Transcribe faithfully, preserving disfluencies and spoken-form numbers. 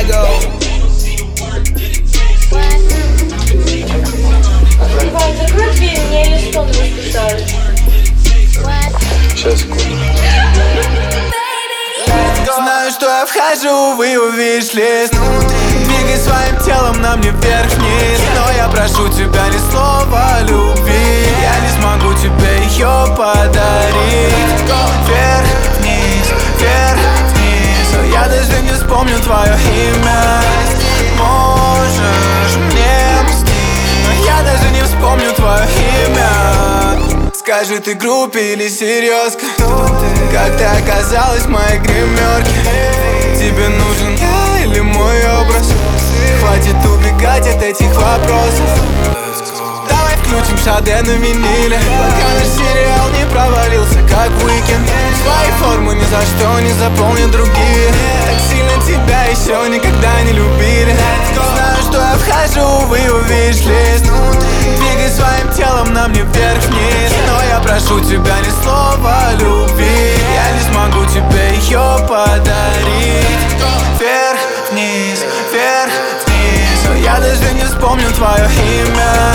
Иван, закрой дверь, мне Элистон расписали. Сейчас, секунду. Знаю, что я вхожу в ее виш-лист. Двигай своим телом на мне вверх-вниз. Но я прошу тебя ни слова любви. Я не смогу тебе ее подарить. Вверх-вниз, вверх-вниз. Но я даже не вспомню твое имя. Можешь мне мстить, но я даже не вспомню твое имя. Скажи, ты группе или серьезка? Как ты оказалась в моей гримерке? Тебе нужен я или мой образ? Хватит убегать от этих вопросов. Давай включим Шаде на виниле, пока наш сериал не провалился, как уикенд. Свои формы ни за что не заполнят другие. Так сильно тебя еще никогда не любили. Знаю, что я вхожу в ее виш-лист. Двигай своим телом на мне вверх-вниз. Но я прошу тебя ни слова любви. Я не смогу тебе ее подарить. Вверх-вниз, вверх-вниз. Но я даже не вспомню твое имя.